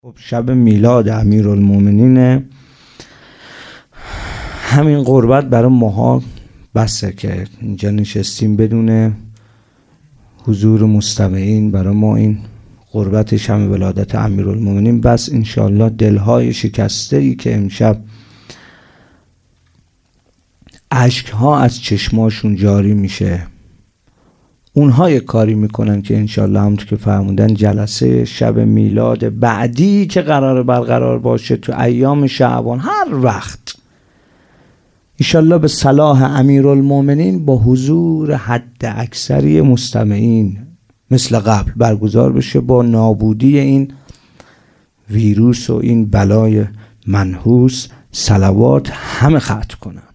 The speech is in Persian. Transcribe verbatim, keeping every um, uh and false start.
خب شب میلاد امیرالمومنین، همین قربت برای ماها بسه که اینجا نشستیم بدون حضور مستمعین. برای ما این قربت شب ولادت امیرالمومنین بس. انشاءالله دلهای شکسته ای که امشب اشکها از چشماشون جاری میشه، اونها یک کاری میکنن که انشالله همونطور که فرمودن جلسه شب میلاد بعدی که قرار برقرار باشه تو ایام شعبان، هر وقت انشالله به صلاح امیرالمومنین با حضور حد اکثری مستمعین مثل قبل برگزار بشه، با نابودی این ویروس و این بلای منحوس صلوات همه ختم کنن.